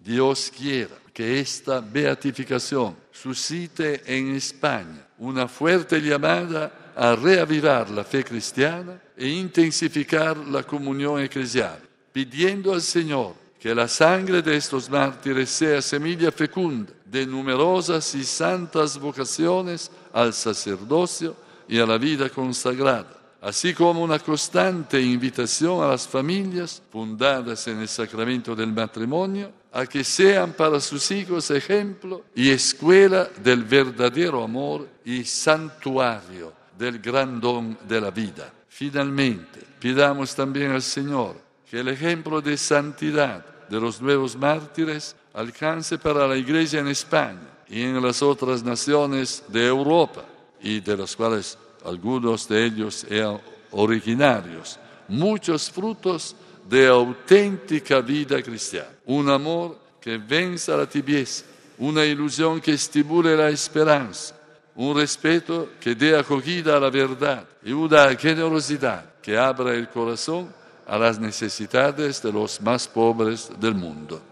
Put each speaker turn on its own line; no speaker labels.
Dios quiera que esta beatificación suscite en España una fuerte llamada a reavivar la fe cristiana e intensificar la comunión eclesial, pidiendo al Señor que la sangre de estos mártires sea semilla fecunda de numerosas y santas vocaciones al sacerdocio y a la vida consagrada, así como una constante invitación a las familias fundadas en el sacramento del matrimonio a que sean para sus hijos ejemplo y escuela del verdadero amor y santuario del gran don de la vida. Finalmente, pidamos también al Señor que el ejemplo de santidad de los nuevos mártires alcance para la Iglesia en España y en las otras naciones de Europa, y de las cuales algunos de ellos eran originarios, muchos frutos de auténtica vida cristiana. Un amor que venza la tibieza, una ilusión que estimule la esperanza, un respeto que dé acogida a la verdad y una generosidad que abra el corazón a las necesidades de los más pobres del mundo.